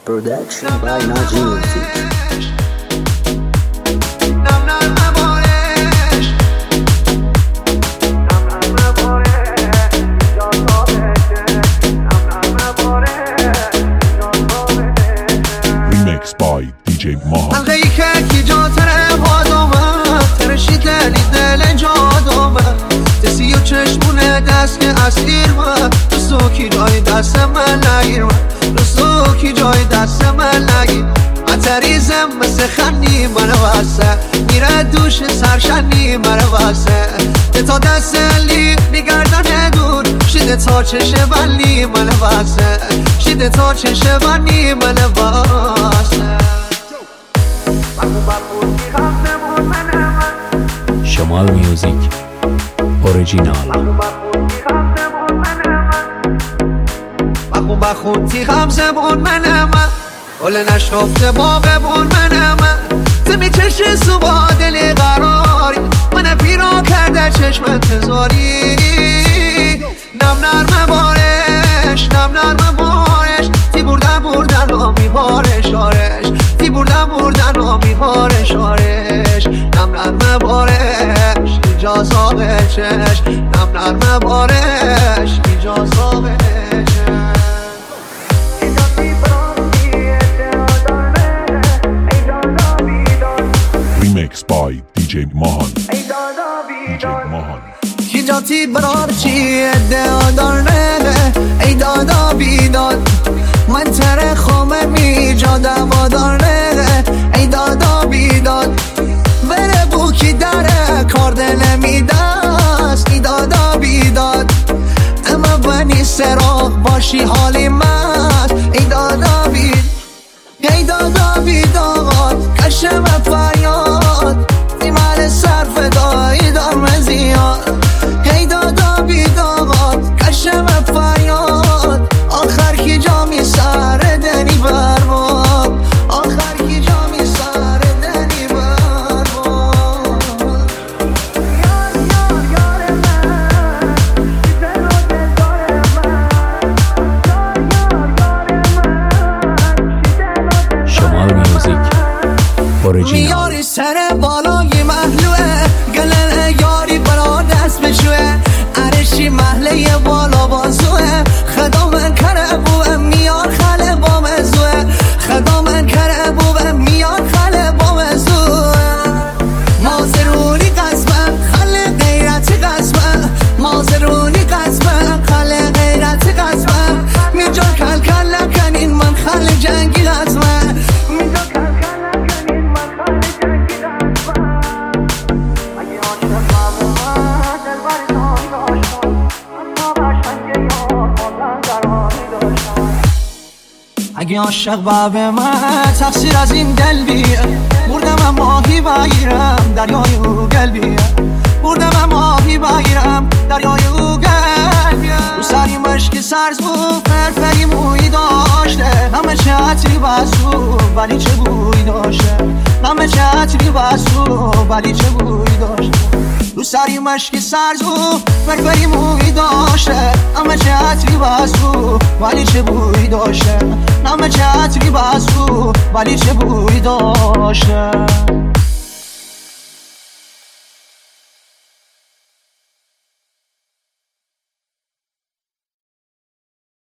Production by Naji Music. Remix by DJ Mahan. حلقه‌ای که کی جا تره بادومه ترشی دلی دل جادومه دستی و چشمونه دست که اسیر من دوستو کی جای دست من نگیر من دوستو کی جای دست من نگیر عطریزم مثل خنی من واسه میره دوش سرشنی من واسه تا دست لی میگردن دور شده تا چشه بلی من واسه شده تا چشه بلی من واسه شمال میوزیک اوریجینال بخون تیغم زبون منم گل نشرفته با ببون منم زمی چشم سو با دل قراری من پیرا کرده چشم انتظاری نم نرم بارش نم نرم بارش تی بردن آمی بارش آرش تی بردن آمی بارش آرش نم نرم بارش ایجاز آبشش نم نرم بارش ایجاز آبشش Remix by DJ Mahan. DJ Mahan. کی جاتی برار چی ادعا نه ای دادا بیداد من تره خومه می جا دوادار نه ای دادا بیداد بره بو کی داره کار دل میدست ای دادا بیداد اما بنی سراغ باشی حالی مست ای دادا بید ای دادا بیداد کشم فریاد دیمال صرف دایی دارم زیاد ای دادا بیداد کشم فریاد آخر کی جا می سر دنی برباد آخر کی جا می سر دنی برباد یار من دل و دلدار من شمال میوزیک اوریجینال میاری سر بالای محلوه گلن یاری برا دست بشوه عرشی محله بالا بازوه خدا من کره بوه میار خاله با مزوه خدا من کره بوه میار خاله با مزوه مازرونی قسمه خاله غیرتی قسمه مازرونی قسمه خاله غیرتی قسمه میجا کل کل لکنین من خاله جنگی قسمه میجا کل کل لکنین من خاله جنگی قسمه اگه عاشق بابا دل بری تایی داشتم اما قشنگه یار مادن در حالی داشتم اگه عاشق باب من تقصیر از این دل بیه بردم ماهی بگیرم دریای او گل بیه بردم ماهی بگیرم دریای او گل بیه رو سری مشک سرز بود فرفری موی داشته همه چه عطری بسو ولی چه بوی داشته همه چه عطری بسو ولی چه بوی داشته رو سری مشک سرز بود فرفری موی داشته همه چه عطری بسو ولی چه بوی داشته همه چه عطری بسو ولی چه بوی داشته